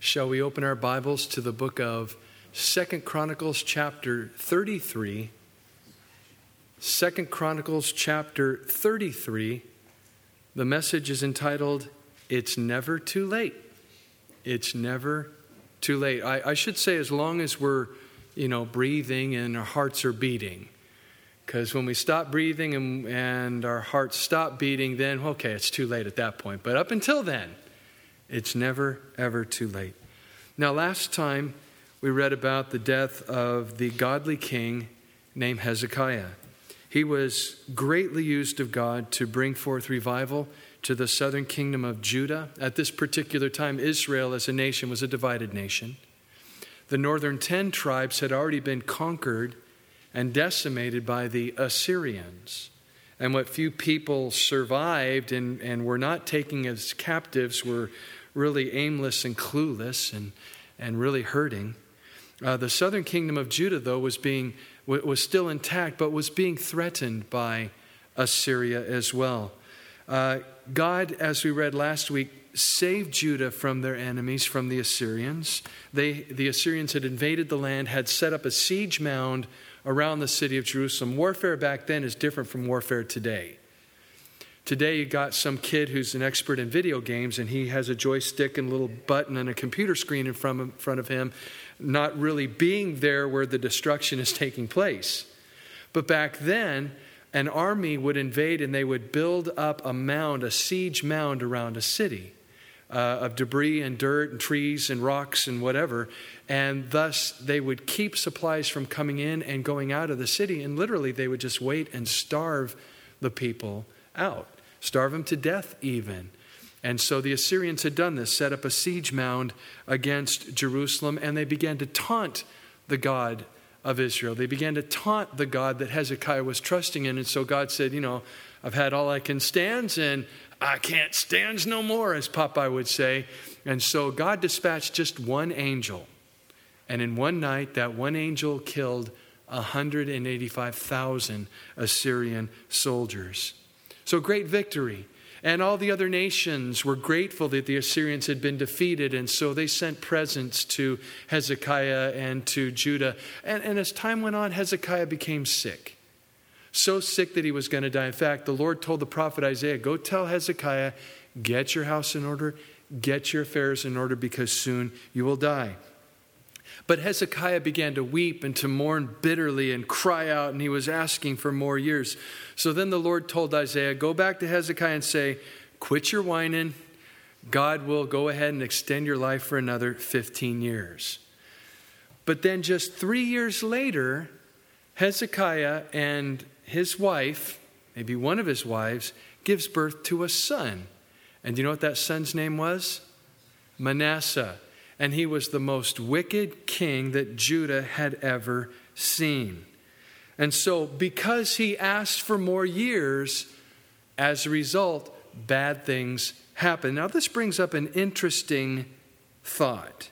Shall we open our Bibles to the book of 2 Chronicles chapter 33? 2 Chronicles chapter 33. The message is entitled, It's Never Too Late. It's never too late. I should say as long as we're, breathing and our hearts are beating. Because when we stop breathing and our hearts stop beating, then, okay, it's too late at that point. But up until then, it's never, ever too late. Now, last time we read about the death of the godly king named Hezekiah. He was greatly used of God to bring forth revival to the southern kingdom of Judah. At this particular time, Israel as a nation was a divided nation. The northern 10 tribes had already been conquered and decimated by the Assyrians. And what few people survived and were not taken as captives were really aimless and clueless and really hurting. The southern kingdom of Judah, though, was still intact, but was being threatened by Assyria as well. God, as we read last week, saved Judah from their enemies, from the Assyrians. The Assyrians had invaded the land, had set up a siege mound around the city of Jerusalem. Warfare back then is different from warfare today. Today you got some kid who's an expert in video games and he has a joystick and a little button and a computer screen in front of him, not really being there where the destruction is taking place. But back then, an army would invade and they would build up a mound, a siege mound around a city of debris and dirt and trees and rocks and whatever. And thus they would keep supplies from coming in and going out of the city. And literally they would just wait and starve the people out. Starve them to death even. And so the Assyrians had done this, set up a siege mound against Jerusalem, and they began to taunt the God of Israel. They began to taunt the God that Hezekiah was trusting in. And so God said, I've had all I can stand, and I can't stand no more, as Popeye would say. And so God dispatched just one angel. And in one night, that one angel killed 185,000 Assyrian soldiers. So great victory. And all the other nations were grateful that the Assyrians had been defeated. And so they sent presents to Hezekiah and to Judah. And as time went on, Hezekiah became sick. So sick that he was going to die. In fact, the Lord told the prophet Isaiah, go tell Hezekiah, get your house in order, get your affairs in order, because soon you will die. But Hezekiah began to weep and to mourn bitterly and cry out, and he was asking for more years. So then the Lord told Isaiah, go back to Hezekiah and say, quit your whining. God will go ahead and extend your life for another 15 years. But then just 3 years later, Hezekiah and his wife, maybe one of his wives, gives birth to a son. And do you know what that son's name was? Manasseh. And he was the most wicked king that Judah had ever seen. And so because he asked for more years, as a result, bad things happened. Now this brings up an interesting thought.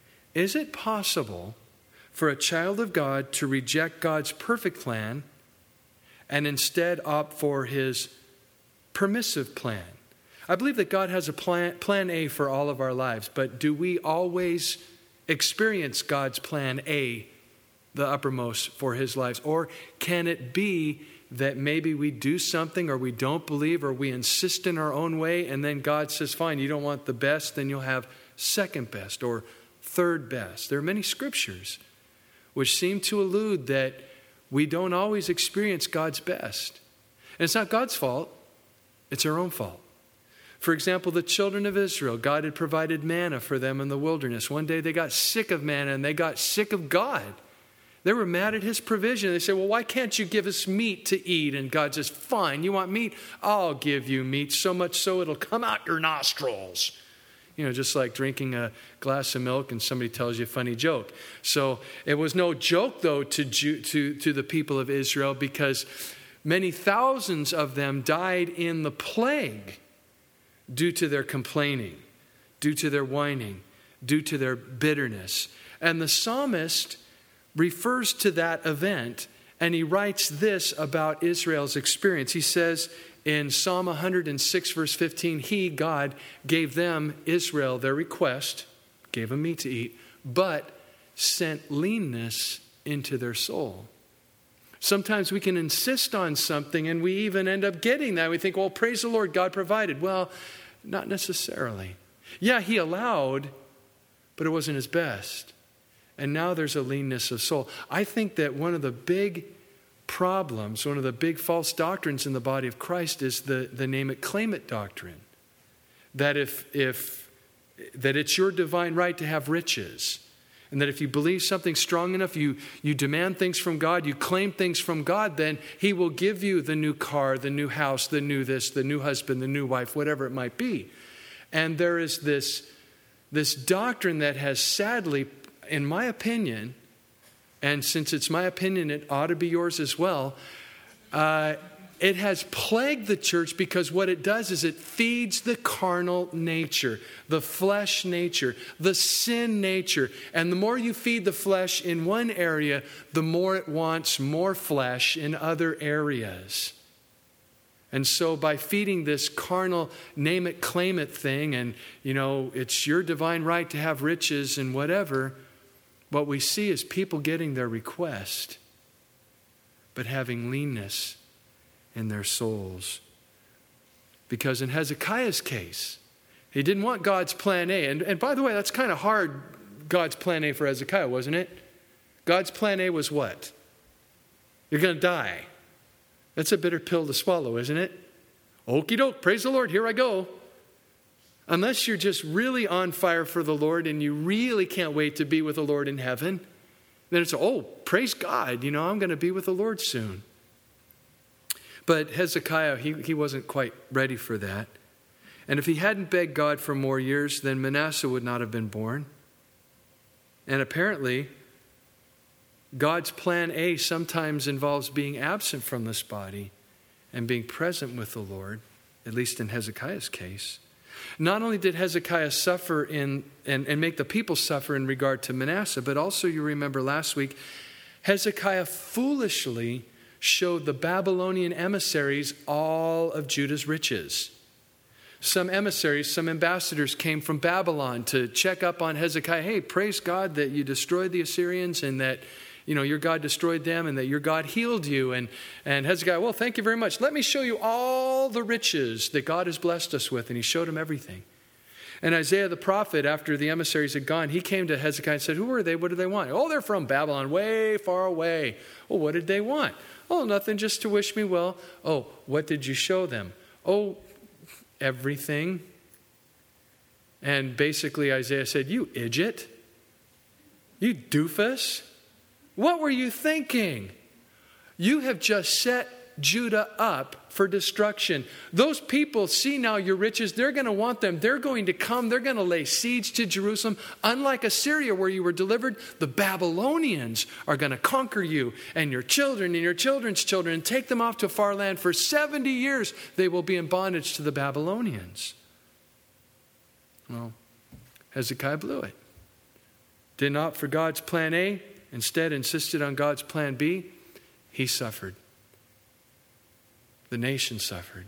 Is it possible for a child of God to reject God's perfect plan and instead opt for his permissive plan? I believe that God has a plan A for all of our lives, but do we always experience God's plan A, the uppermost for his lives? Or can it be that maybe we do something or we don't believe or we insist in our own way, and then God says, fine, you don't want the best, then you'll have second best or third best. There are many scriptures which seem to allude that we don't always experience God's best. And it's not God's fault, it's our own fault. For example, the children of Israel, God had provided manna for them in the wilderness. One day they got sick of manna and they got sick of God. They were mad at his provision. They said, well, why can't you give us meat to eat? And God says, fine, you want meat? I'll give you meat, so much so it'll come out your nostrils. Just like drinking a glass of milk and somebody tells you a funny joke. So it was no joke, though, to the people of Israel, because many thousands of them died in the plague due to their complaining, due to their whining, due to their bitterness. And the psalmist refers to that event, and he writes this about Israel's experience. He says in Psalm 106, verse 15, he, God, gave them, Israel, their request. gave them meat to eat, but sent leanness into their soul. Sometimes we can insist on something and we even end up getting that. We think, well, praise the Lord, God provided. Well, not necessarily. Yeah, he allowed, but it wasn't his best. And now there's a leanness of soul. I think that one of the big problems, one of the big false doctrines in the body of Christ is the name it, claim it doctrine. That that it's your divine right to have riches. And that if you believe something strong enough, you demand things from God, you claim things from God, then he will give you the new car, the new house, the new this, the new husband, the new wife, whatever it might be. And there is this doctrine that has sadly, in my opinion, and since it's my opinion, it ought to be yours as well, it has plagued the church because what it does is it feeds the carnal nature, the flesh nature, the sin nature. And the more you feed the flesh in one area, the more it wants more flesh in other areas. And so by feeding this carnal name it, claim it thing, and it's your divine right to have riches and whatever, what we see is people getting their request, but having leanness in their souls. Because in Hezekiah's case, he didn't want God's plan A. And by the way, that's kind of hard, God's plan A for Hezekiah, wasn't it? God's plan A was what? You're going to die. That's a bitter pill to swallow, isn't it? Okie doke, praise the Lord, here I go. Unless you're just really on fire for the Lord and you really can't wait to be with the Lord in heaven, then it's, praise God, I'm going to be with the Lord soon. But Hezekiah, he wasn't quite ready for that. And if he hadn't begged God for more years, then Manasseh would not have been born. And apparently, God's plan A sometimes involves being absent from this body and being present with the Lord, at least in Hezekiah's case. Not only did Hezekiah suffer and make the people suffer in regard to Manasseh, but also you remember last week, Hezekiah foolishly showed the Babylonian emissaries all of Judah's riches. Some emissaries, some ambassadors came from Babylon to check up on Hezekiah. Hey, praise God that you destroyed the Assyrians and that your God destroyed them and that your God healed you. And Hezekiah, well, thank you very much. Let me show you all the riches that God has blessed us with. And he showed him everything. And Isaiah the prophet, after the emissaries had gone, he came to Hezekiah and said, who are they? What do they want? Oh, they're from Babylon, way far away. Well, what did they want? Oh, nothing, just to wish me well. Oh, what did you show them? Oh, everything. And basically Isaiah said, you idiot. You doofus. What were you thinking? You have just set Judah up for destruction. Those people see now your riches. They're going to want them. They're going to come. They're going to lay siege to Jerusalem. Unlike Assyria where you were delivered, the Babylonians are going to conquer you and your children and your children's children and take them off to a far land. For 70 years, they will be in bondage to the Babylonians. Well, Hezekiah blew it. Did not for God's plan A. Instead, insisted on God's plan B. He suffered. The nation suffered.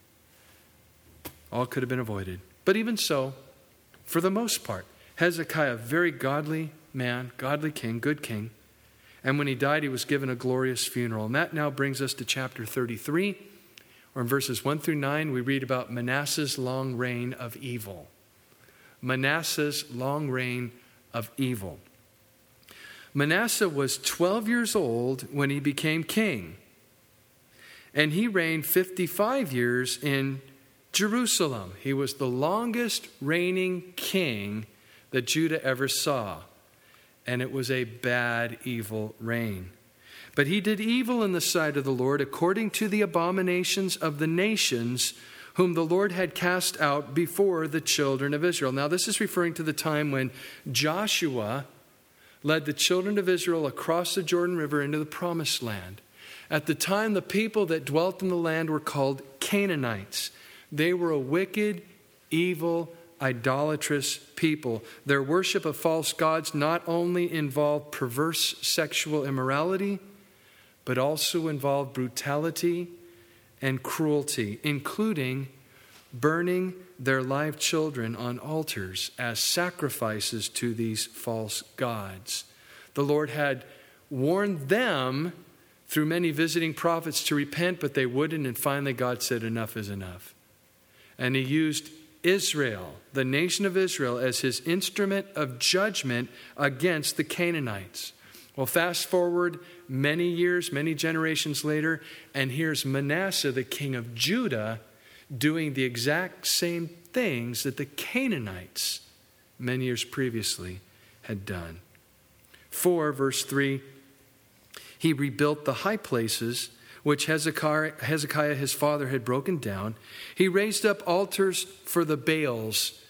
All could have been avoided. But even so, for the most part, Hezekiah, very godly man, godly king, good king. And when he died, he was given a glorious funeral. And that now brings us to chapter 33, where in verses 1 through 9, we read about Manasseh's long reign of evil. Manasseh's long reign of evil. Manasseh was 12 years old when he became king. And he reigned 55 years in Jerusalem. He was the longest reigning king that Judah ever saw. And it was a bad, evil reign. But he did evil in the sight of the Lord according to the abominations of the nations whom the Lord had cast out before the children of Israel. Now this is referring to the time when Joshua led the children of Israel across the Jordan River into the promised land. At the time, the people that dwelt in the land were called Canaanites. They were a wicked, evil, idolatrous people. Their worship of false gods not only involved perverse sexual immorality, but also involved brutality and cruelty, including burning their live children on altars as sacrifices to these false gods. The Lord had warned them through many visiting prophets to repent, but they wouldn't, and finally God said enough is enough. And he used Israel, the nation of Israel, as his instrument of judgment against the Canaanites. Well, fast forward many years, many generations later, and here's Manasseh, the king of Judah, doing the exact same things that the Canaanites many years previously had done. 4, verse 3, he rebuilt the high places which Hezekiah his father had broken down. He raised up altars for the Baals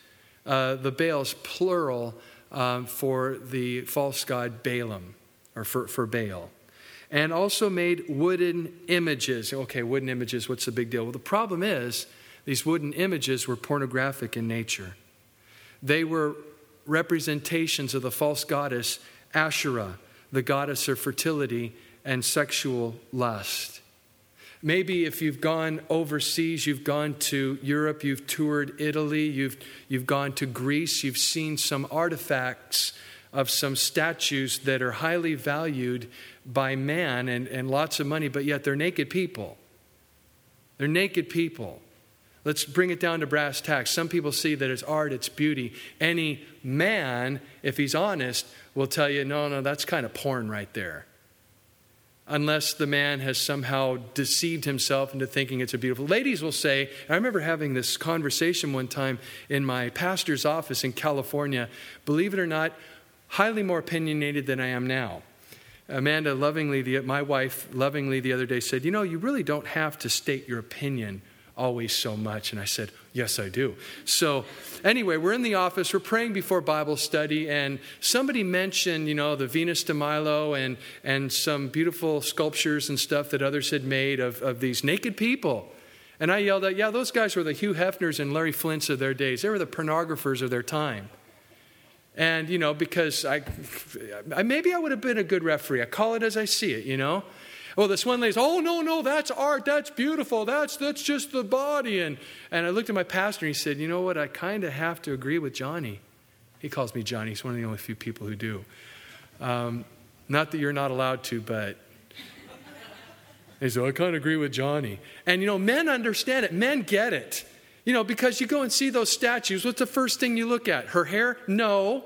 plural, for the false god Balaam, or for Baal. And also made wooden images. Okay, wooden images, what's the big deal? Well, the problem is these wooden images were pornographic in nature. They were representations of the false goddess Asherah, the goddess of fertility and sexual lust. Maybe if you've gone overseas, you've gone to Europe, you've toured Italy, you've gone to Greece, you've seen some artifacts of some statues that are highly valued by man and lots of money, but yet they're naked people. They're naked people. Let's bring it down to brass tacks. Some people see that it's art, it's beauty. Any man, if he's honest, will tell you, no, that's kind of porn right there. Unless the man has somehow deceived himself into thinking it's a beautiful. Ladies will say, I remember having this conversation one time in my pastor's office in California, believe it or not, highly more opinionated than I am now. Amanda my wife, lovingly the other day said, you really don't have to state your opinion always so much. And I said, yes, I do. So anyway, we're in the office, we're praying before Bible study, and somebody mentioned, the Venus de Milo and some beautiful sculptures and stuff that others had made of these naked people. And I yelled out, yeah, those guys were the Hugh Hefners and Larry Flints of their days. They were the pornographers of their time. And, because maybe I would have been a good referee. I call it as I see it, Well, this one lady's, oh, no, that's art. That's beautiful. That's just the body. And I looked at my pastor and he said, you know what? I kind of have to agree with Johnny. He calls me Johnny. He's one of the only few people who do. Not that you're not allowed to, but he said, I kind of agree with Johnny. And, men understand it. Men get it. Because you go and see those statues, what's the first thing you look at? Her hair? No.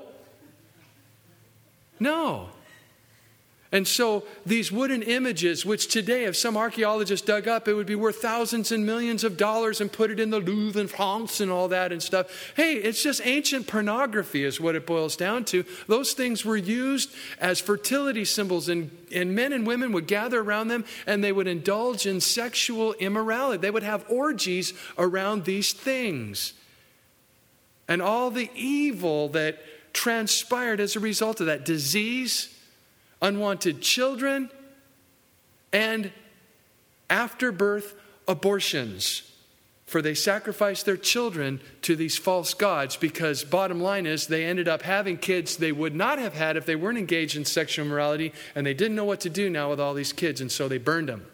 And so these wooden images, which today, if some archaeologist dug up, it would be worth thousands and millions of dollars and put it in the Louvre in France and all that and stuff. Hey, it's just ancient pornography is what it boils down to. Those things were used as fertility symbols, and men and women would gather around them and they would indulge in sexual immorality. They would have orgies around these things. And all the evil that transpired as a result of that, disease, unwanted children, and after birth abortions. For they sacrificed their children to these false gods because bottom line is they ended up having kids they would not have had if they weren't engaged in sexual immorality, and they didn't know what to do now with all these kids, and so they burned them.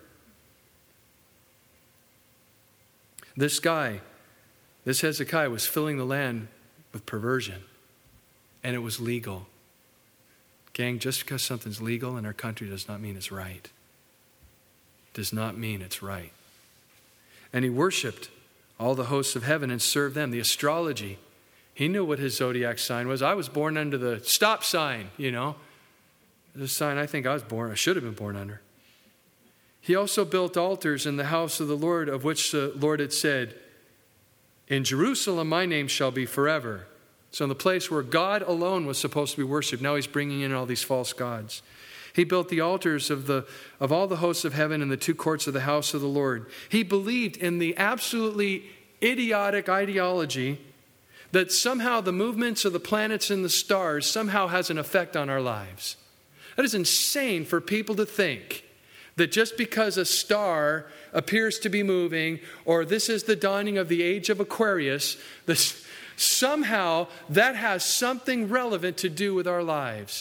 This Hezekiah was filling the land with perversion, and it was legal. Gang, just because something's legal in our country does not mean it's right. Does not mean it's right. And he worshiped all the hosts of heaven and served them. The astrology, he knew what his zodiac sign was. I was born under the stop sign, The sign I should have been born under. He also built altars in the house of the Lord, of which the Lord had said, in Jerusalem my name shall be forever. So in the place where God alone was supposed to be worshipped, now he's bringing in all these false gods. He built the altars of all the hosts of heaven in the two courts of the house of the Lord. He believed in the absolutely idiotic ideology that somehow the movements of the planets and the stars somehow has an effect on our lives. That is insane for people to think that just because a star appears to be moving, or this is the dawning of the age of Aquarius, somehow that has something relevant to do with our lives.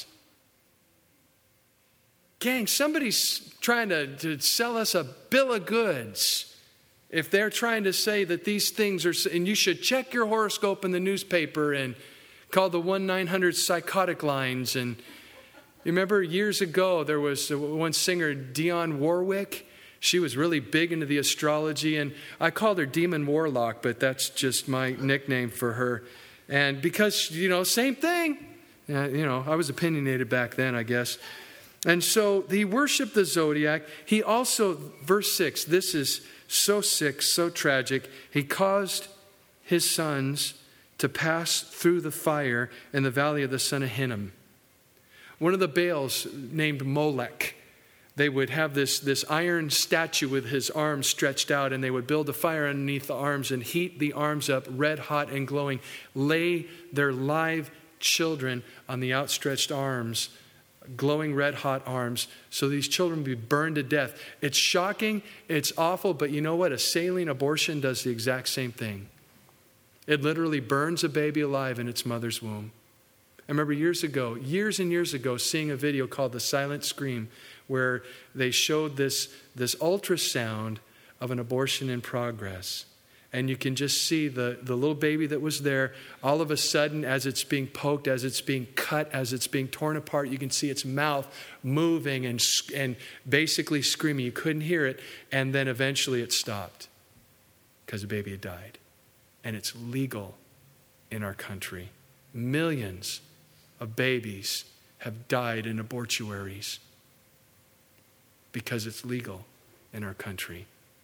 Gang, somebody's trying to sell us a bill of goods. if they're trying to say that these things are, and you should check your horoscope in the newspaper and call the 1-900 psychotic lines. And you remember years ago, there was one singer, Dionne Warwick. She was really big into the astrology, and I called her Demon Warlock, but that's just my nickname for her. And because, same thing. I was opinionated back then, I guess. And so he worshiped the zodiac. He also, verse 6, this is so sick, so tragic. He caused his sons to pass through the fire in the valley of the son of Hinnom. One of the Baals named Molech, they would have this iron statue with his arms stretched out, and they would build a fire underneath the arms and heat the arms up red hot and glowing, lay their live children on the outstretched arms, glowing red hot arms, so these children would be burned to death. It's shocking, it's awful, but you know what? A saline abortion does the exact same thing. It literally burns a baby alive in its mother's womb. I remember years and years ago, seeing a video called The Silent Scream, where they showed this ultrasound of an abortion in progress. And you can just see the little baby that was there, all of a sudden, as it's being poked, as it's being cut, as it's being torn apart, you can see its mouth moving and basically screaming. You couldn't hear it. And then eventually it stopped because the baby had died. And it's legal in our country. Millions of babies have died in abortuaries because it's legal in our country.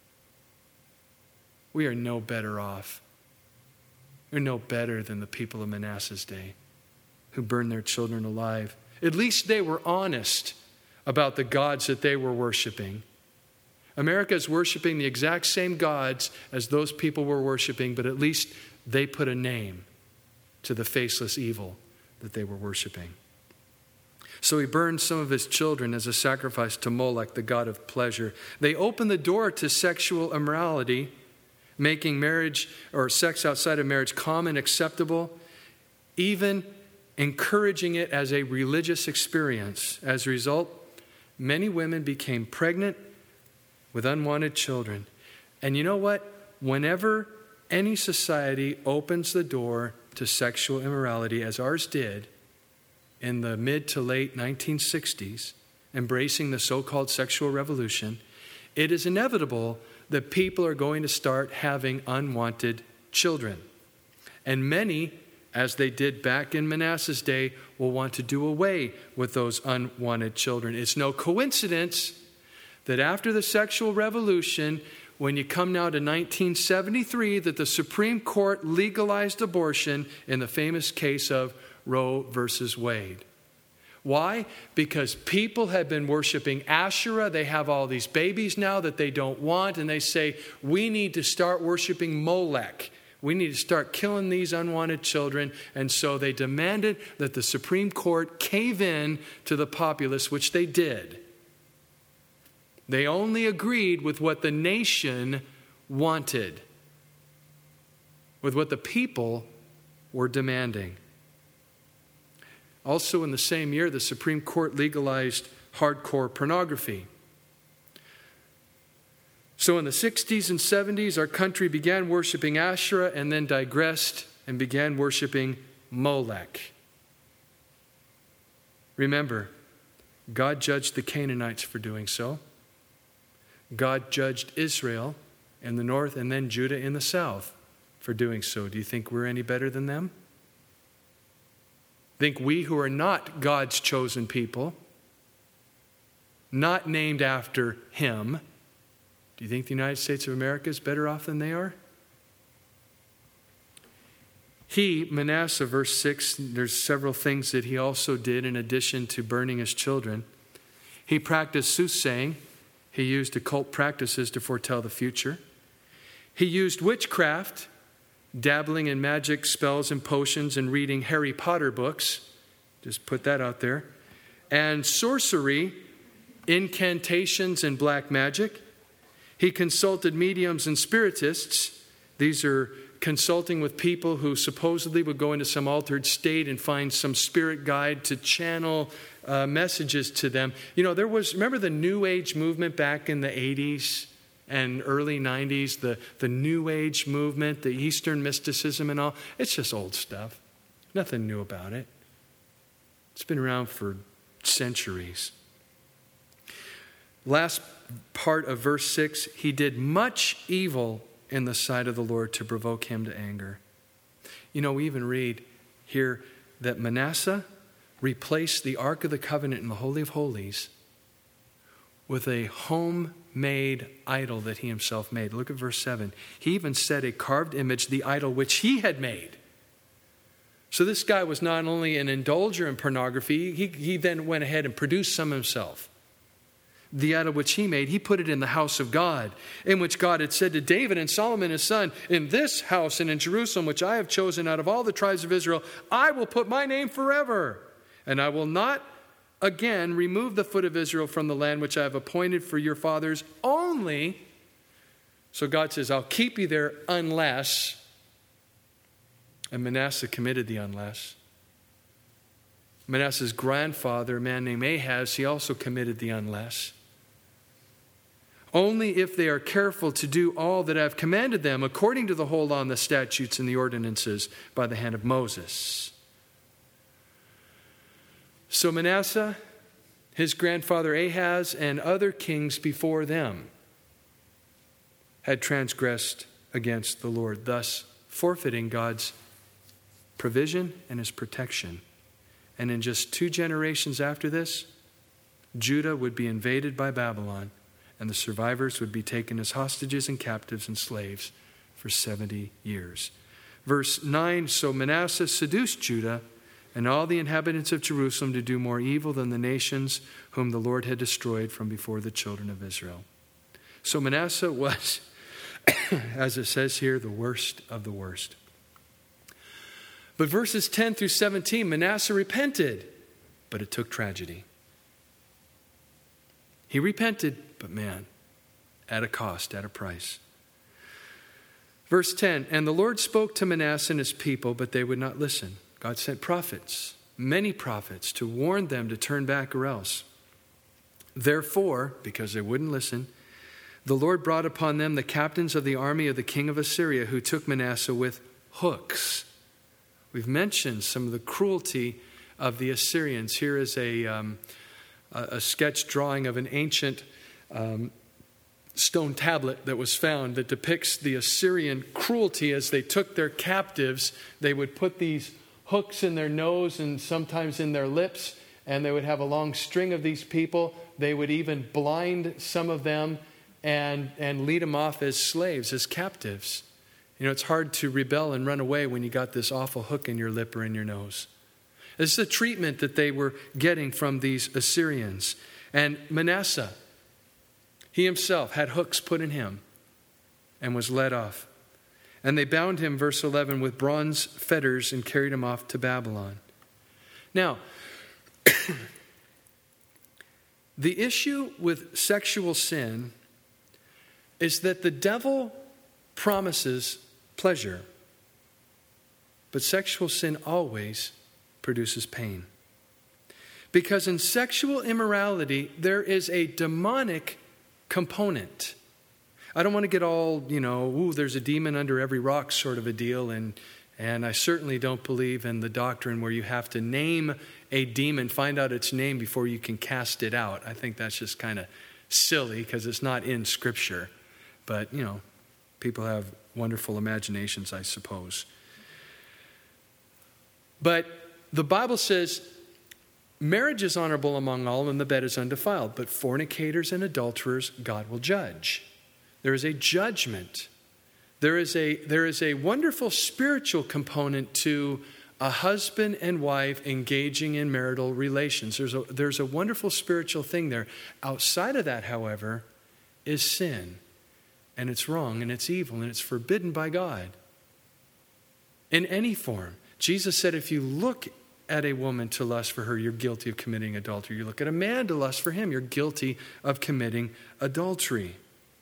We are no better off. We're no better than the people of Manasseh's day who burned their children alive. At least they were honest about the gods that they were worshiping. America is worshiping the exact same gods as those people were worshiping, but at least they put a name to the faceless evil that they were worshiping. So he burned some of his children as a sacrifice to Molech, the god of pleasure. They opened the door to sexual immorality, making marriage or sex outside of marriage common, acceptable, even encouraging it as a religious experience. As a result, many women became pregnant with unwanted children. And you know what? Whenever any society opens the door to sexual immorality, as ours did in the mid to late 1960s, embracing the so-called sexual revolution, it is inevitable that people are going to start having unwanted children. And many, as they did back in Manasseh's day, will want to do away with those unwanted children. It's no coincidence that after the sexual revolution, when you come now to 1973, that the Supreme Court legalized abortion in the famous case of Roe versus Wade. Why? Because people have been worshiping Asherah. They have all these babies now that they don't want, and they say, we need to start worshiping Molech. We need to start killing these unwanted children. And so they demanded that the Supreme Court cave in to the populace, which they did. They only agreed with what the nation wanted, with what the people were demanding. Also in the same year, the Supreme Court legalized hardcore pornography. So in the 60s and 70s, our country began worshiping Asherah and then digressed and began worshiping Molech. Remember, God judged the Canaanites for doing so. God judged Israel in the north and then Judah in the south for doing so. Do you think we're any better than them? Think we who are not God's chosen people, not named after Him, do you think the United States of America is better off than they are? He, Manasseh, verse 6, there's several things that he also did in addition to burning his children. He practiced soothsaying. He used occult practices to foretell the future. He used witchcraft, dabbling in magic spells and potions and reading Harry Potter books. Just put that out there. And sorcery, incantations and black magic. He consulted mediums and spiritists. These are consulting with people who supposedly would go into some altered state and find some spirit guide to channel messages to them. You know, remember the New Age movement back in the 80s? and early 90s, the New Age movement, the Eastern mysticism and all, it's just old stuff. Nothing new about it. It's been around for centuries. Last part of verse 6, he did much evil in the sight of the Lord to provoke him to anger. You know, we even read here that Manasseh replaced the Ark of the Covenant in the Holy of Holies with a homemade idol that he himself made. Look at verse 7. He even set a carved image, the idol which he had made. So this guy was not only an indulger in pornography, he then went ahead and produced some himself. The idol which he made, he put it in the house of God, in which God had said to David and Solomon his son, in this house and in Jerusalem, which I have chosen out of all the tribes of Israel, I will put my name forever, and I will not again remove the foot of Israel from the land which I have appointed for your fathers only. So God says, I'll keep you there unless, and Manasseh committed the unless. Manasseh's grandfather, a man named Ahaz, he also committed the unless. Only if they are careful to do all that I've commanded them, according to the whole law and the statutes and the ordinances by the hand of Moses. So Manasseh, his grandfather Ahaz, and other kings before them had transgressed against the Lord, thus forfeiting God's provision and his protection. And in just 2 generations after this, Judah would be invaded by Babylon, and the survivors would be taken as hostages and captives and slaves for 70 years. Verse 9, so Manasseh seduced Judah and all the inhabitants of Jerusalem to do more evil than the nations whom the Lord had destroyed from before the children of Israel. So Manasseh was, as it says here, the worst of the worst. But verses 10 through 17, Manasseh repented, but it took tragedy. He repented, but man, at a cost, at a price. Verse 10, and the Lord spoke to Manasseh and his people, but they would not listen. God sent prophets, many prophets, to warn them to turn back or else. Therefore, because they wouldn't listen, the Lord brought upon them the captains of the army of the king of Assyria, who took Manasseh with hooks. We've mentioned some of the cruelty of the Assyrians. Here is a sketch drawing of an ancient stone tablet that was found that depicts the Assyrian cruelty as they took their captives. They would put these hooks in their nose and sometimes in their lips, and they would have a long string of these people. They would even blind some of them and lead them off as slaves, as captives. You know, it's hard to rebel and run away when you got this awful hook in your lip or in your nose. This is the treatment that they were getting from these Assyrians. And Manasseh, he himself had hooks put in him and was led off. And they bound him, verse 11, with bronze fetters and carried him off to Babylon. Now, the issue with sexual sin is that the devil promises pleasure, but sexual sin always produces pain. Because in sexual immorality, there is a demonic component. I don't want to get all, there's a demon under every rock sort of a deal, and I certainly don't believe in the doctrine where you have to name a demon, find out its name before you can cast it out. I think that's just kind of silly because it's not in Scripture. But, people have wonderful imaginations, I suppose. But the Bible says marriage is honorable among all and the bed is undefiled, but fornicators and adulterers God will judge. There is a judgment. There is a wonderful spiritual component to a husband and wife engaging in marital relations. There's a wonderful spiritual thing there. Outside of that, however, is sin. And it's wrong, and it's evil, and it's forbidden by God. In any form. Jesus said if you look at a woman to lust for her, you're guilty of committing adultery. You look at a man to lust for him, you're guilty of committing adultery.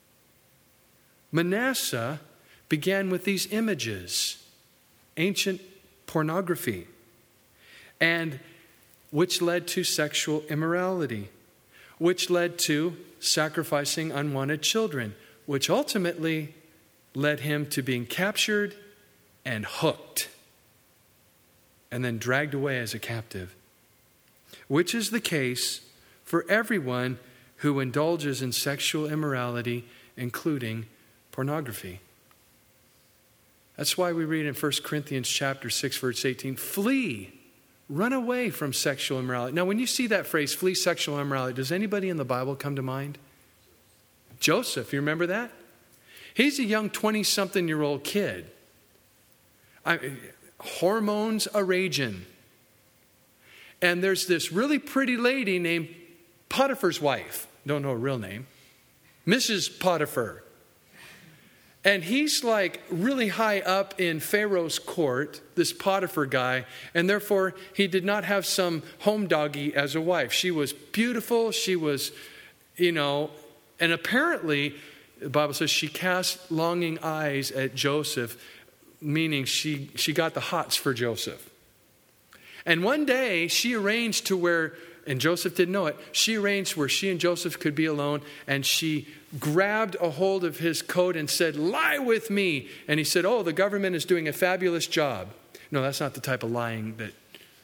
Manasseh began with these images, ancient pornography, and which led to sexual immorality, which led to sacrificing unwanted children, which ultimately led him to being captured and hooked and then dragged away as a captive, which is the case for everyone who indulges in sexual immorality, including pornography. That's why we read in 1 Corinthians chapter 6, verse 18, flee, run away from sexual immorality. Now, when you see that phrase, flee sexual immorality, does anybody in the Bible come to mind? Joseph, you remember that? He's a young 20-something-year-old kid. Hormones are raging. And there's this really pretty lady named Potiphar's wife. Don't know her real name. Mrs. Potiphar. And he's like really high up in Pharaoh's court, this Potiphar guy, and therefore he did not have some home doggy as a wife. She was beautiful, she was, and apparently, the Bible says she cast longing eyes at Joseph, meaning she got the hots for Joseph. And one day she arranged to where, and Joseph didn't know it, she arranged where she and Joseph could be alone, and she grabbed a hold of his coat and said, lie with me. And he said, oh, the government is doing a fabulous job. No, that's not the type of lying that...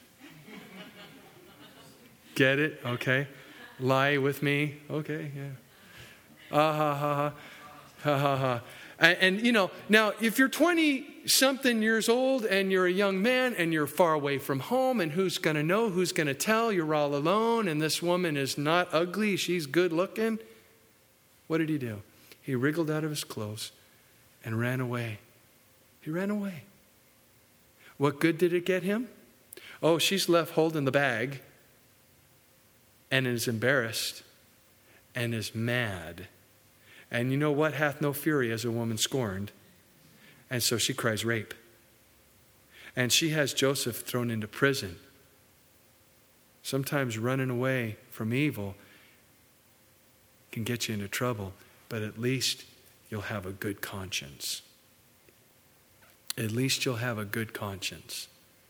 Get it? Okay. Lie with me. Okay, yeah. Ha ha ha ha ha ha. And now if you're 20-something years old and you're a young man and you're far away from home, and who's going to know, who's going to tell, you're all alone, and this woman is not ugly, she's good looking. What did he do? He wriggled out of his clothes and ran away. He ran away. What good did it get him? Oh, she's left holding the bag and is embarrassed and is mad. And you know what? Hath no fury as a woman scorned. And so she cries rape. And she has Joseph thrown into prison. Sometimes running away from evil can get you into trouble, but at least you'll have a good conscience. At least you'll have a good conscience.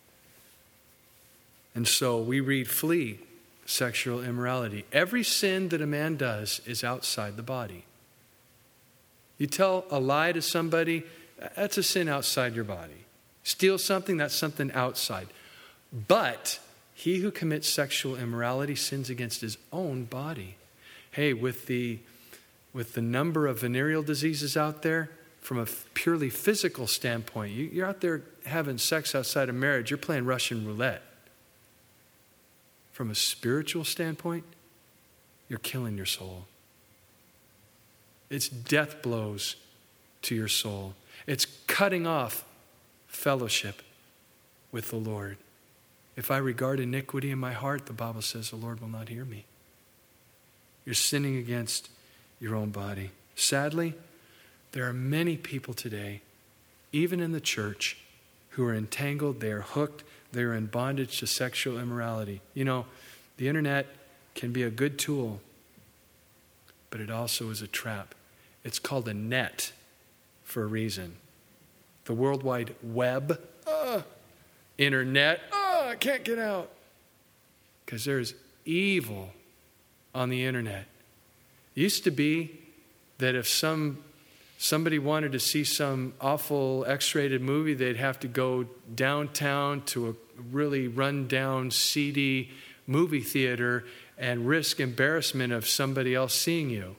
And so we read, flee sexual immorality. Every sin that a man does is outside the body. You tell a lie to somebody, that's a sin outside your body. Steal something, that's something outside. But he who commits sexual immorality sins against his own body. Hey, with the number of venereal diseases out there, from a purely physical standpoint, you're out there having sex outside of marriage, you're playing Russian roulette. From a spiritual standpoint, you're killing your soul. It's death blows to your soul. It's cutting off fellowship with the Lord. If I regard iniquity in my heart, the Bible says the Lord will not hear me. You're sinning against your own body. Sadly, there are many people today, even in the church, who are entangled, they are hooked, they are in bondage to sexual immorality. The internet can be a good tool, but it also is a trap. It's called a net for a reason. The World Wide Web, internet, I can't get out. Because there's evil on the internet. It used to be that if somebody wanted to see some awful X-rated movie, they'd have to go downtown to a really run-down, seedy movie theater and risk embarrassment of somebody else seeing you.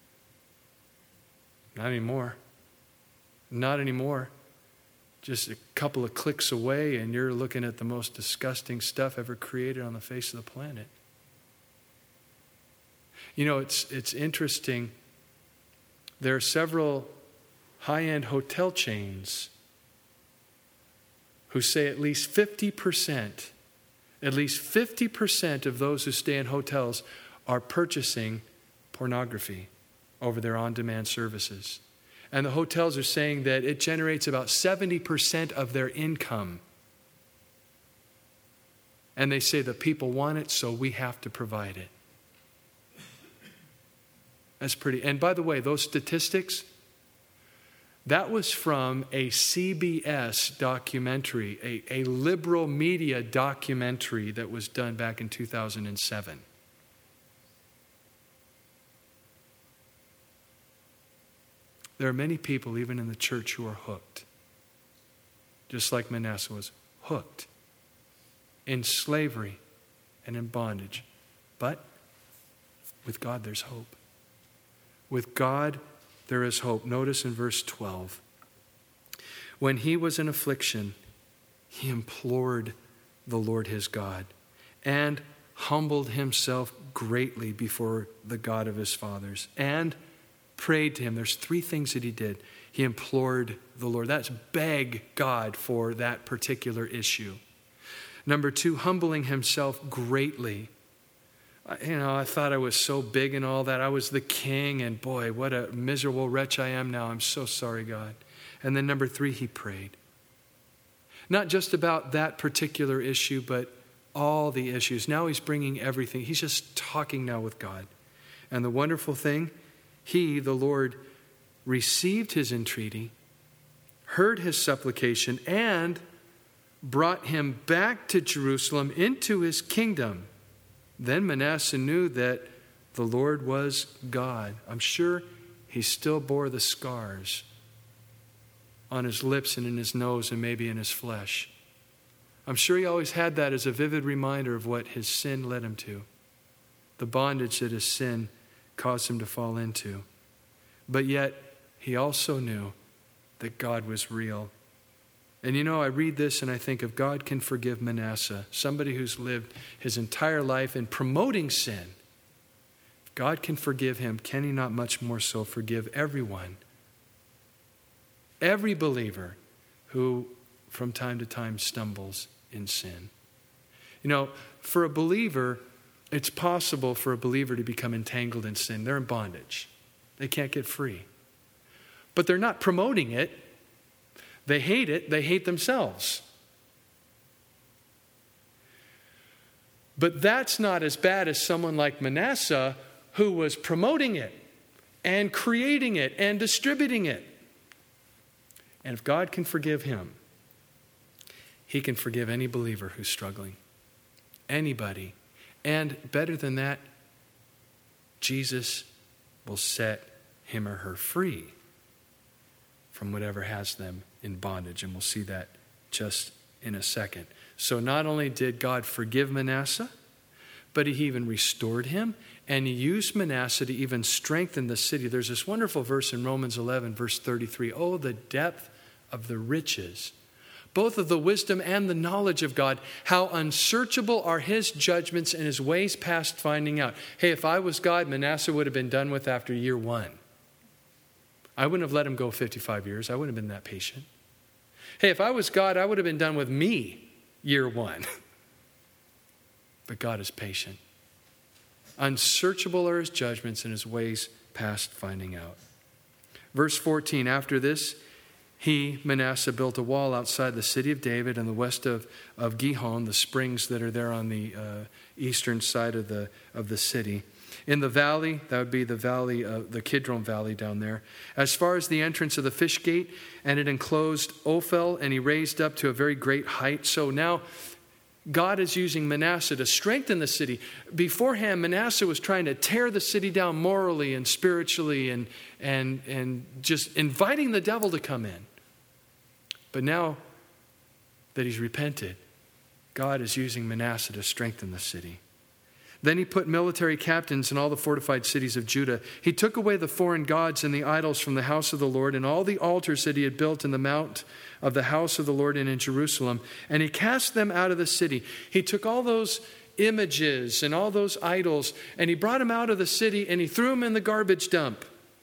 Not anymore. Not anymore. Just a couple of clicks away and you're looking at the most disgusting stuff ever created on the face of the planet. It's interesting. There are several high-end hotel chains who say at least 50% of those who stay in hotels are purchasing pornography over their on-demand services. And the hotels are saying that it generates about 70% of their income. And they say the people want it, so we have to provide it. That's pretty. And by the way, those statistics, that was from a CBS documentary, a liberal media documentary that was done back in 2007. There are many people, even in the church, who are hooked. Just like Manasseh was hooked in slavery and in bondage. But with God, there's hope. With God, there is hope. Notice in verse 12. When he was in affliction, he implored the Lord his God and humbled himself greatly before the God of his fathers and prayed to him. There's three things that he did. He implored the Lord. That's beg God for that particular issue. Number two, humbling himself greatly. I thought I was so big and all that. I was the king, and boy, what a miserable wretch I am now. I'm so sorry, God. And then number three, he prayed. Not just about that particular issue, but all the issues. Now he's bringing everything. He's just talking now with God. And the wonderful thing, he, the Lord, received his entreaty, heard his supplication, and brought him back to Jerusalem into his kingdom. Then Manasseh knew that the Lord was God. I'm sure he still bore the scars on his lips and in his nose and maybe in his flesh. I'm sure he always had that as a vivid reminder of what his sin led him to, the bondage that his sin caused him to fall into. But yet, he also knew that God was real. And I read this and I think if God can forgive Manasseh, somebody who's lived his entire life in promoting sin, if God can forgive him, can he not much more so forgive everyone? Every believer who from time to time stumbles in sin. For a believer, it's possible for a believer to become entangled in sin. They're in bondage. They can't get free. But they're not promoting it. They hate it. They hate themselves. But that's not as bad as someone like Manasseh who was promoting it and creating it and distributing it. And if God can forgive him, he can forgive any believer who's struggling. Anybody. And better than that, Jesus will set him or her free from whatever has them in bondage. And we'll see that just in a second. So not only did God forgive Manasseh, but he even restored him. And he used Manasseh to even strengthen the city. There's this wonderful verse in Romans 11, verse 33. Oh, the depth of the riches, both of the wisdom and the knowledge of God. How unsearchable are his judgments and his ways past finding out. Hey, if I was God, Manasseh would have been done with after year one. I wouldn't have let him go 55 years. I wouldn't have been that patient. Hey, if I was God, I would have been done with me year one. But God is patient. Unsearchable are his judgments and his ways past finding out. Verse 14, after this, he, Manasseh, built a wall outside the city of David and the west of Gihon, the springs that are there on the eastern side of the city. In the valley, that would be the valley of the Kidron Valley down there, as far as the entrance of the fish gate, and it enclosed Ophel, and he raised up to a very great height. So now God is using Manasseh to strengthen the city. Beforehand, Manasseh was trying to tear the city down morally and spiritually and just inviting the devil to come in. But now that he's repented, God is using Manasseh to strengthen the city. Then he put military captains in all the fortified cities of Judah. He took away the foreign gods and the idols from the house of the Lord and all the altars that he had built in the mount of the house of the Lord and in Jerusalem. And he cast them out of the city. He took all those images and all those idols and he brought them out of the city and he threw them in the garbage dump.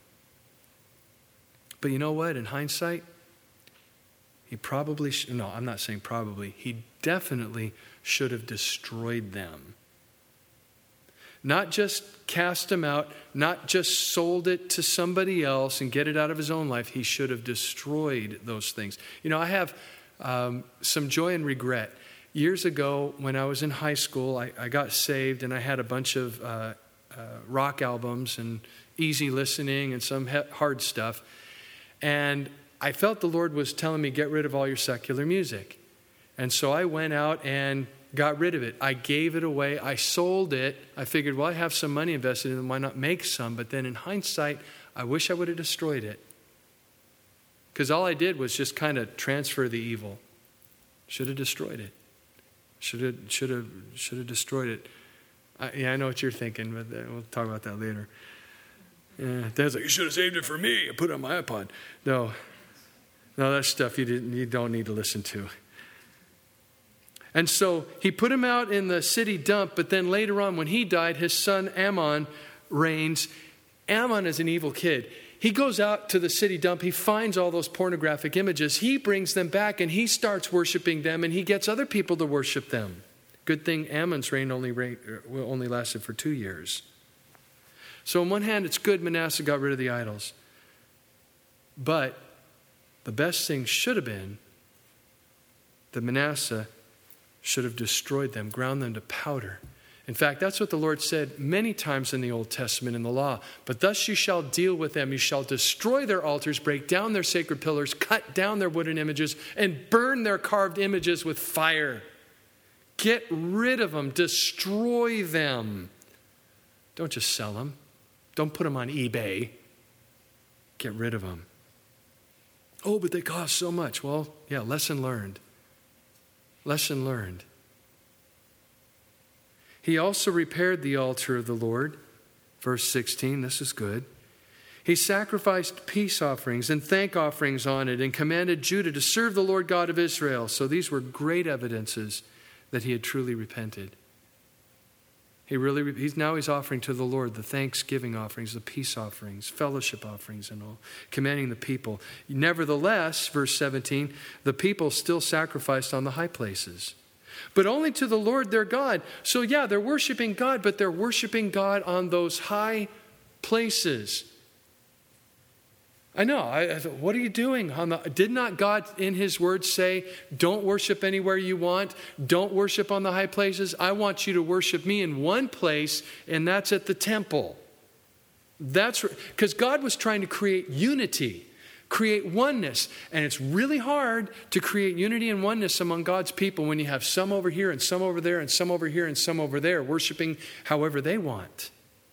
But you know what? In hindsight, he probably, I'm not saying probably, he definitely should have destroyed them. Not just cast them out, not just sold it to somebody else and get it out of his own life. He should have destroyed those things. I have some joy and regret. Years ago, when I was in high school, I got saved and I had a bunch of rock albums and easy listening and some hard stuff. And I felt the Lord was telling me, get rid of all your secular music. And so I went out and got rid of it. I gave it away. I sold it. I figured, well, I have some money invested in it. Why not make some? But then in hindsight, I wish I would have destroyed it. Because all I did was just kind of transfer the evil. Should have destroyed it. Should have destroyed it. I know what you're thinking, but we'll talk about that later. Dad's like, you should have saved it for me. I put it on my iPod. No, that's stuff you don't need to listen to. And so he put him out in the city dump, but then later on when he died, his son Ammon reigns. Ammon is an evil kid. He goes out to the city dump. He finds all those pornographic images. He brings them back and he starts worshiping them and he gets other people to worship them. Good thing Ammon's reign only lasted for 2 years. So on one hand, it's good Manasseh got rid of the idols. But the best thing should have been that Manasseh should have destroyed them, ground them to powder. In fact, that's what the Lord said many times in the Old Testament in the law. But thus you shall deal with them. You shall destroy their altars, break down their sacred pillars, cut down their wooden images, and burn their carved images with fire. Get rid of them. Destroy them. Don't just sell them. Don't put them on eBay. Get rid of them. Oh, but they cost so much. Well, yeah, lesson learned. Lesson learned. He also repaired the altar of the Lord. Verse 16, this is good. He sacrificed peace offerings and thank offerings on it and commanded Judah to serve the Lord God of Israel. So these were great evidences that he had truly repented. He's offering to the Lord the thanksgiving offerings, the peace offerings, fellowship offerings and all, commanding the people. Nevertheless, verse 17, the people still sacrificed on the high places, but only to the Lord their God. So yeah, they're worshiping God, but they're worshiping God on those high places. I know. What are you doing? Did not God in his word say, don't worship anywhere you want. Don't worship on the high places. I want you to worship me in one place, and that's at the temple. That's because God was trying to create unity, create oneness. And it's really hard to create unity and oneness among God's people when you have some over here and some over there and some over here and some over there worshiping however they want.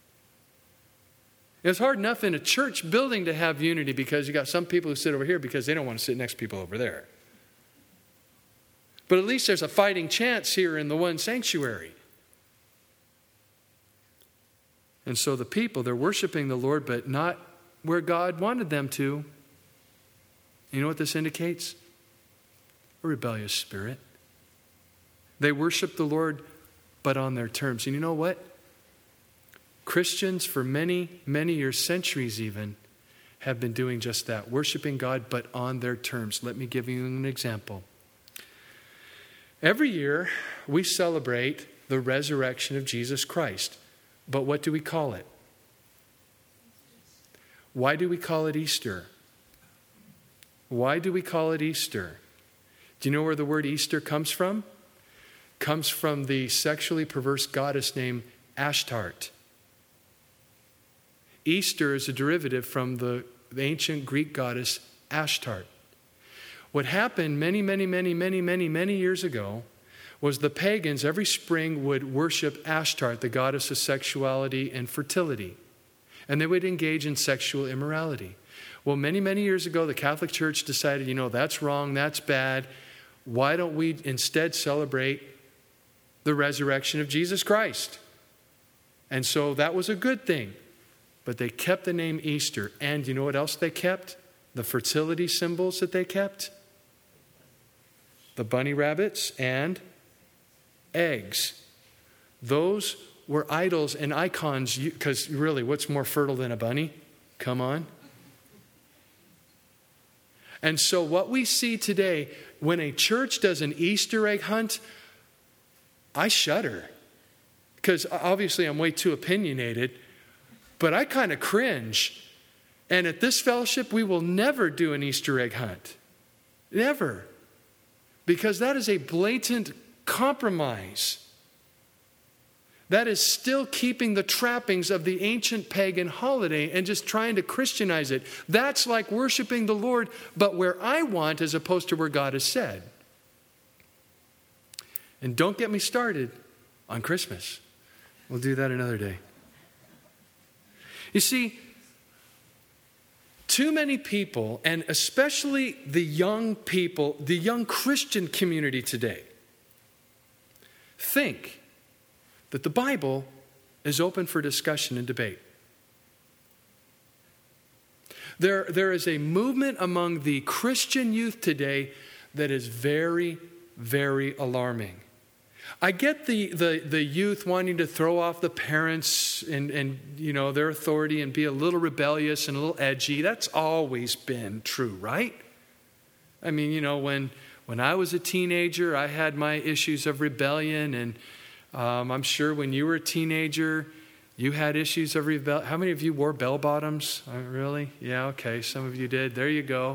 It's hard enough in a church building to have unity because you got some people who sit over here because they don't want to sit next to people over there. But at least there's a fighting chance here in the one sanctuary. And so the people, they're worshiping the Lord, but not where God wanted them to. You know what this indicates? A rebellious spirit. They worship the Lord, but on their terms. And you know what? Christians for many, many years, centuries even, have been doing just that, worshiping God, but on their terms. Let me give you an example. Every year, we celebrate the resurrection of Jesus Christ. But what do we call it? Why do we call it Easter? Why do we call it Easter? Do you know where the word Easter comes from? It comes from the sexually perverse goddess named Ashtart. Easter is a derivative from the ancient Greek goddess Ashtart. What happened many years ago was the pagans every spring would worship Ashtart, the goddess of sexuality and fertility. And they would engage in sexual immorality. Well, many years ago, the Catholic Church decided, that's wrong, that's bad. Why don't we instead celebrate the resurrection of Jesus Christ? And so that was a good thing. But they kept the name Easter. And you know what else they kept? The fertility symbols that they kept? The bunny rabbits and eggs. Those were idols and icons. Because really, what's more fertile than a bunny? Come on. And so what we see today, when a church does an Easter egg hunt, I shudder. Because obviously I'm way too opinionated. But I kind of cringe. And at this fellowship, we will never do an Easter egg hunt. Never. Because that is a blatant compromise. That is still keeping the trappings of the ancient pagan holiday and just trying to Christianize it. That's like worshiping the Lord, but where I want as opposed to where God has said. And don't get me started on Christmas. We'll do that another day. You see, Too many people, and especially the young people, the young Christian community today, think that the Bible is open for discussion and debate. There is a movement among the Christian youth today that is very, very alarming. I get the youth wanting to throw off the parents and their authority and be a little rebellious and a little edgy. That's always been true, right? I mean, when I was a teenager, I had my issues of rebellion, and I'm sure when you were a teenager, you had issues of rebellion. How many of you wore bell bottoms? Really? Yeah, okay, some of you did. There you go.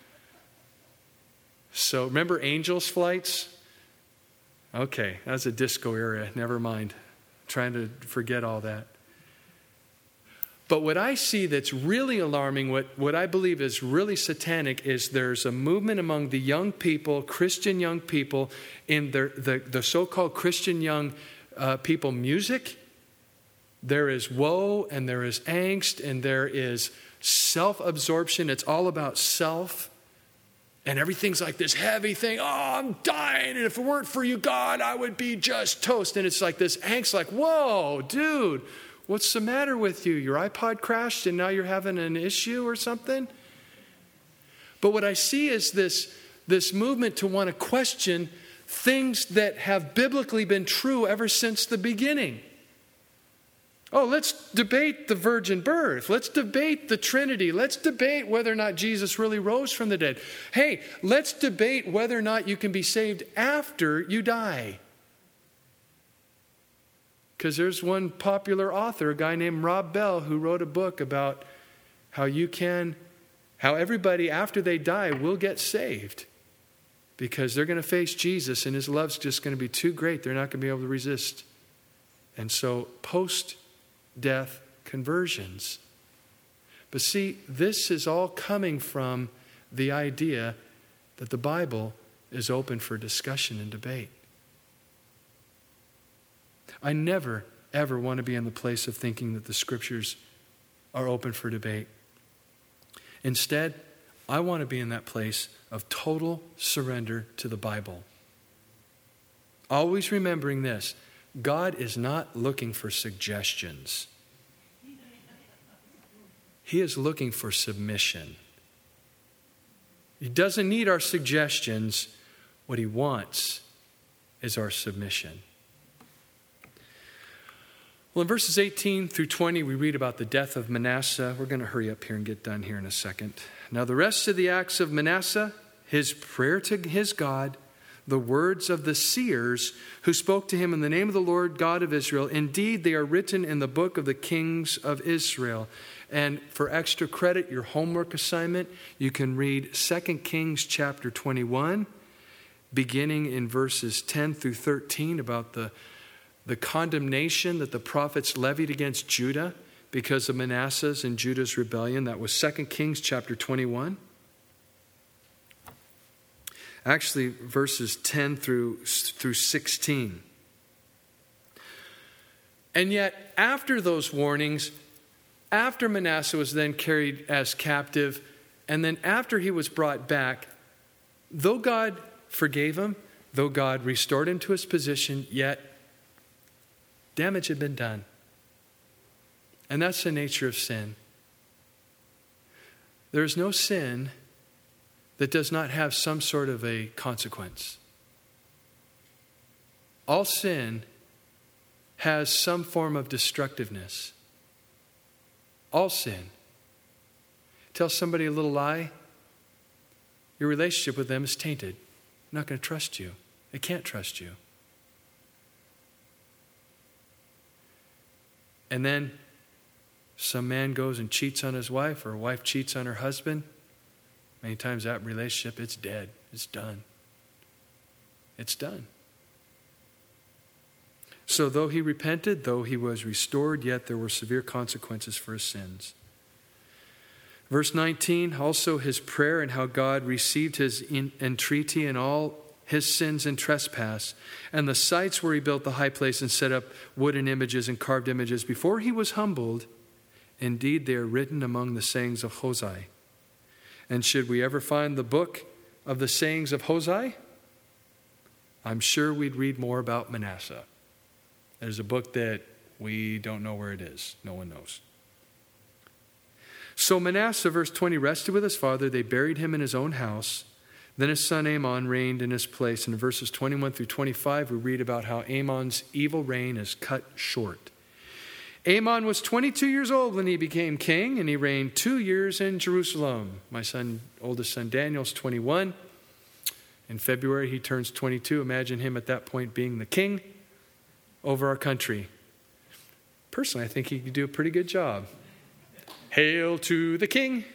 So remember Angels flights? Okay, that's a disco era. Never mind. Trying to forget all that. But what I see that's really alarming, what I believe is really satanic, is there's a movement among the young people, Christian young people, in the so-called Christian young people music. There is woe and there is angst and there is self-absorption. It's all about self. And everything's like this heavy thing. Oh, I'm dying. And if it weren't for you, God, I would be just toast. And it's like this angst, like, whoa, dude, what's the matter with you? Your iPod crashed and now you're having an issue or something? But what I see is this movement to want to question things that have biblically been true ever since the beginning. Oh, let's debate the virgin birth. Let's debate the Trinity. Let's debate whether or not Jesus really rose from the dead. Hey, let's debate whether or not you can be saved after you die. Because there's one popular author, a guy named Rob Bell, who wrote a book about how everybody after they die will get saved. Because they're going to face Jesus and his love's just going to be too great. They're not going to be able to resist. And so post-death conversions. But see, this is all coming from the idea that the Bible is open for discussion and debate. I never, ever want to be in the place of thinking that the Scriptures are open for debate. Instead, I want to be in that place of total surrender to the Bible. Always remembering this, God is not looking for suggestions. He is looking for submission. He doesn't need our suggestions. What he wants is our submission. Well, in verses 18 through 20, we read about the death of Manasseh. We're going to hurry up here and get done here in a second. Now, the rest of the acts of Manasseh, his prayer to his God, the words of the seers who spoke to him in the name of the Lord God of Israel, indeed, they are written in the book of the kings of Israel. And for extra credit, your homework assignment, you can read 2 Kings chapter 21, beginning in verses 10 through 13, about the condemnation that the prophets levied against Judah because of Manasseh's and Judah's rebellion. That was 2 Kings chapter 21. Actually, verses 10 through 16. And yet, after those warnings, after Manasseh was then carried as captive, and then after he was brought back, though God forgave him, though God restored him to his position, yet damage had been done. And that's the nature of sin. There is no sin that does not have some sort of a consequence. All sin has some form of destructiveness. All sin. Tell somebody a little lie, your relationship with them is tainted. I'm not going to trust you. They can't trust you. And then some man goes and cheats on his wife, or a wife cheats on her husband. Many times that relationship, it's dead. It's done. It's done. So though he repented, though he was restored, yet there were severe consequences for his sins. Verse 19, also his prayer and how God received his entreaty and all his sins and trespass, and the sites where he built the high place and set up wooden images and carved images. Before he was humbled, indeed they are written among the sayings of Hosea, And should we ever find the book of the sayings of Hosea, I'm sure we'd read more about Manasseh. There's a book that we don't know where it is. No one knows. So Manasseh, verse 20, rested with his father. They buried him in his own house. Then his son Amon reigned in his place. And in verses 21 through 25, we read about how Amon's evil reign is cut short. Amon was 22 years old when he became king, and he reigned 2 years in Jerusalem. My oldest son Daniel's 21. In February, he turns 22. Imagine him at that point being the king over our country. Personally, I think he could do a pretty good job. Hail to the king.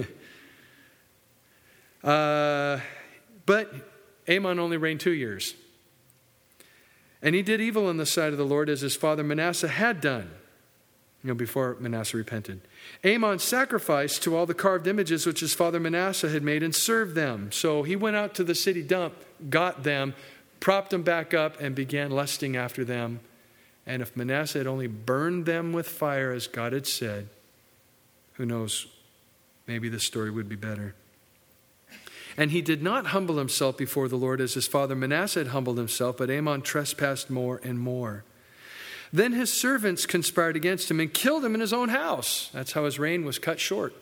But Amon only reigned 2 years. And he did evil in the sight of the Lord as his father Manasseh had done, before Manasseh repented. Amon sacrificed to all the carved images which his father Manasseh had made and served them. So he went out to the city dump, got them, propped them back up, and began lusting after them. And if Manasseh had only burned them with fire as God had said, who knows, maybe this story would be better. And he did not humble himself before the Lord as his father Manasseh had humbled himself, but Amon trespassed more and more. Then his servants conspired against him and killed him in his own house. That's how his reign was cut short.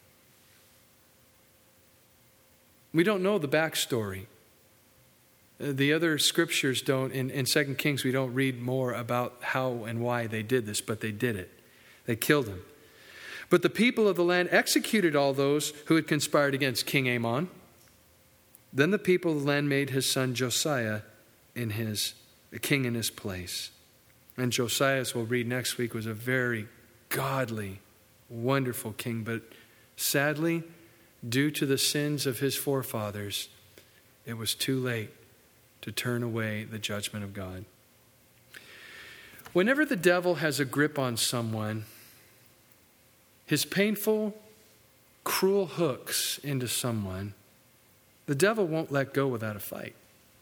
We don't know the backstory. The other scriptures don't, in 2 Kings, we don't read more about how and why they did this, but they did it. They killed him. But the people of the land executed all those who had conspired against King Amon. Then the people of the land made his son Josiah the king in his place. And Josiah, as we'll read next week, was a very godly, wonderful king. But sadly, due to the sins of his forefathers, it was too late to turn away the judgment of God. Whenever the devil has a grip on someone, his painful, cruel hooks into someone, the devil won't let go without a fight.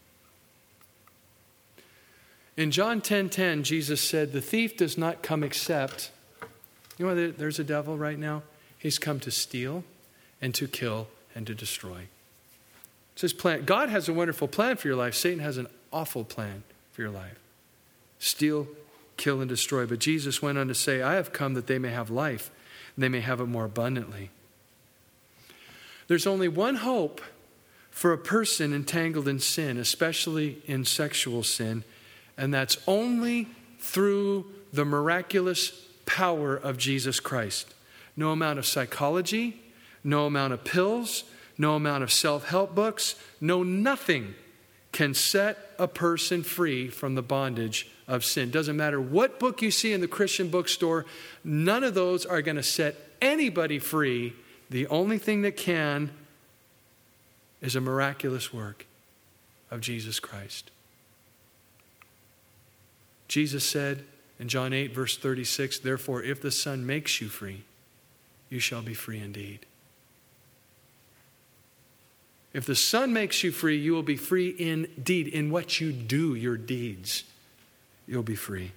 In John 10:10, Jesus said, the thief does not come except, there's a devil right now. He's come to steal and to kill and to destroy. It's his plan. God has a wonderful plan for your life. Satan has an awful plan for your life. Steal, kill, and destroy. But Jesus went on to say, I have come that they may have life, and they may have it more abundantly. There's only one hope for a person entangled in sin, especially in sexual sin, and that's only through the miraculous power of Jesus Christ. No amount of psychology, no amount of pills, no amount of self-help books, nothing can set a person free from the bondage of sin. Doesn't matter what book you see in the Christian bookstore, none of those are going to set anybody free. The only thing that can is a miraculous work of Jesus Christ. Jesus said in John 8, verse 36, therefore, if the Son makes you free, you shall be free indeed. If the Son makes you free, you will be free indeed. In what you do, your deeds, you'll be free.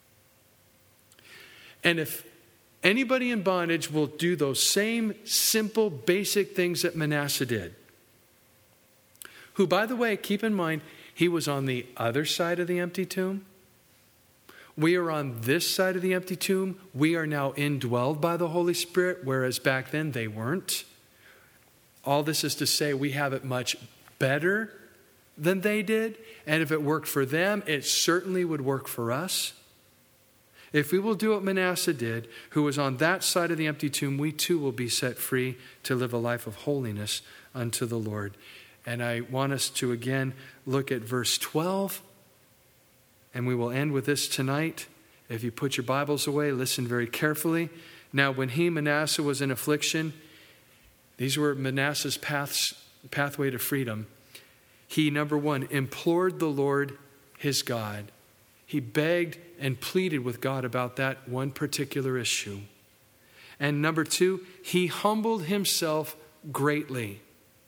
And if anybody in bondage will do those same simple, basic things that Manasseh did, who, by the way, keep in mind, he was on the other side of the empty tomb. We are on this side of the empty tomb. We are now indwelled by the Holy Spirit, whereas back then they weren't. All this is to say we have it much better than they did. And if it worked for them, it certainly would work for us. If we will do what Manasseh did, who was on that side of the empty tomb, we too will be set free to live a life of holiness unto the Lord. And I want us to again look at verse 12. And we will end with this tonight. If you put your Bibles away, listen very carefully. Now, when Manasseh, was in affliction, these were Manasseh's pathway to freedom. He, number one, implored the Lord his God. He begged and pleaded with God about that one particular issue. And number two, he humbled himself greatly.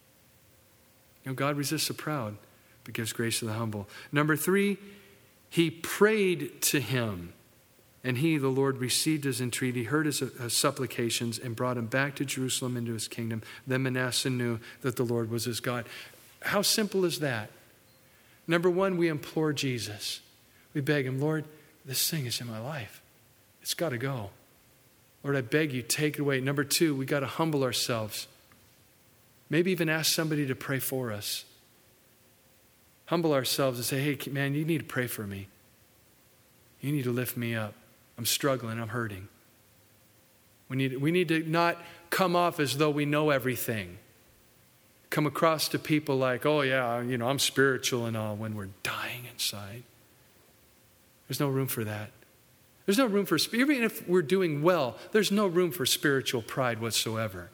God resists the proud, but gives grace to the humble. Number three, he prayed to him. And he, the Lord, received his entreaty, heard his supplications, and brought him back to Jerusalem into his kingdom. Then Manasseh knew that the Lord was his God. How simple is that? Number one, we implore Jesus. We beg him, Lord, this thing is in my life. It's got to go. Lord, I beg you, take it away. Number two, we got to humble ourselves. Maybe even ask somebody to pray for us. Humble ourselves and say, hey, man, you need to pray for me. You need to lift me up. I'm struggling. I'm hurting. We need to not come off as though we know everything. Come across to people like, oh yeah, I'm spiritual and all, when we're dying inside. There's no room for that. There's no room for, even if we're doing well, there's no room for spiritual pride whatsoever.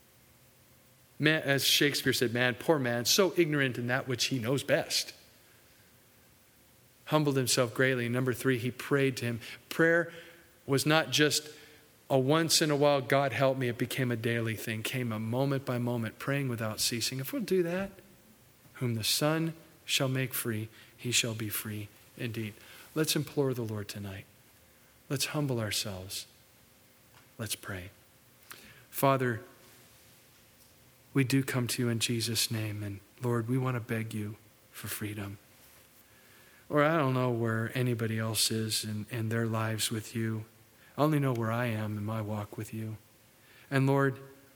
Man, as Shakespeare said, poor man, so ignorant in that which he knows best. Humbled himself greatly. Number three, he prayed to him. Prayer was not just a once in a while, God help me. It became a daily thing. Came a moment by moment, praying without ceasing. If we'll do that, whom the Son shall make free, he shall be free indeed. Let's implore the Lord tonight. Let's humble ourselves. Let's pray. Father, we do come to you in Jesus' name. And Lord, we want to beg you for freedom. Or I don't know where anybody else is in their lives with you. I only know where I am in my walk with you. And Lord,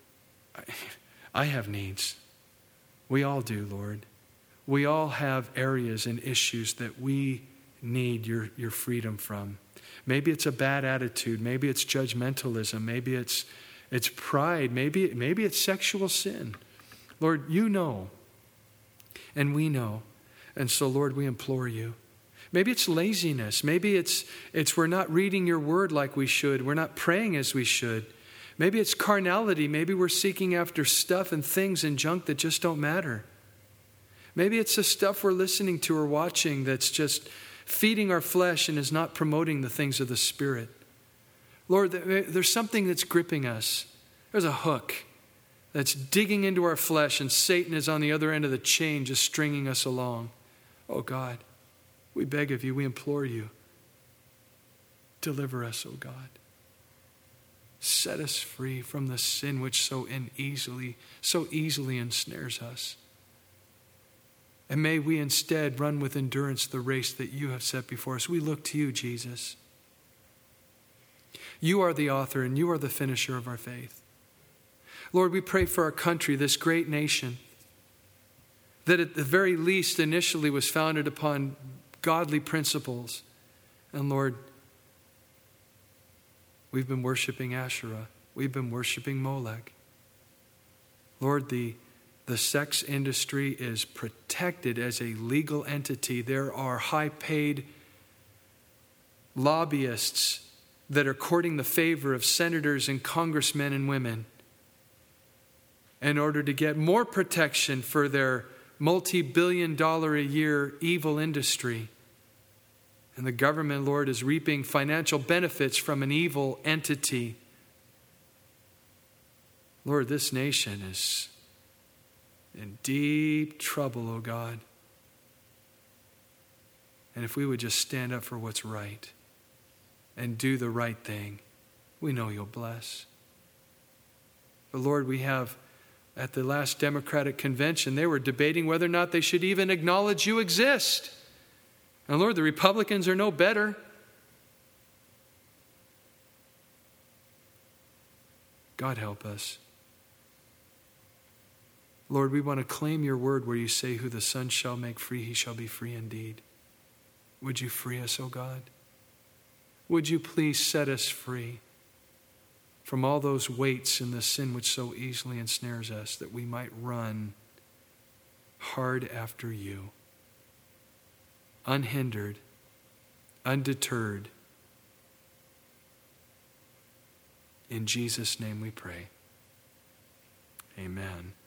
I have needs. We all do, Lord. We all have areas and issues that we need your freedom from. Maybe it's a bad attitude. Maybe it's judgmentalism. Maybe it's pride. Maybe it's sexual sin. Lord, you know. And we know. And so, Lord, we implore you. Maybe it's laziness. Maybe it's we're not reading your word like we should. We're not praying as we should. Maybe it's carnality. Maybe we're seeking after stuff and things and junk that just don't matter. Maybe it's the stuff we're listening to or watching that's just feeding our flesh and is not promoting the things of the Spirit. Lord, there's something that's gripping us. There's a hook that's digging into our flesh, and Satan is on the other end of the chain just stringing us along. Oh God, we beg of you, we implore you, deliver us, oh God. Set us free from the sin which so easily ensnares us. And may we instead run with endurance the race that you have set before us. We look to you, Jesus. You are the author and you are the finisher of our faith. Lord, we pray for our country, this great nation, that at the very least initially was founded upon godly principles. And Lord, we've been worshiping Asherah. We've been worshiping Molech. Lord, the sex industry is protected as a legal entity. There are high-paid lobbyists that are courting the favor of senators and congressmen and women in order to get more protection for their multi-billion-dollar-a-year evil industry. And the government, Lord, is reaping financial benefits from an evil entity. Lord, this nation is in deep trouble, oh God. And if we would just stand up for what's right and do the right thing, we know you'll bless. But Lord, we have, at the last Democratic convention, they were debating whether or not they should even acknowledge you exist. And Lord, the Republicans are no better. God help us. Lord, we want to claim your word where you say, who the Son shall make free, he shall be free indeed. Would you free us, O God? Would you please set us free from all those weights and the sin which so easily ensnares us, that we might run hard after you, unhindered, undeterred. In Jesus' name we pray. Amen.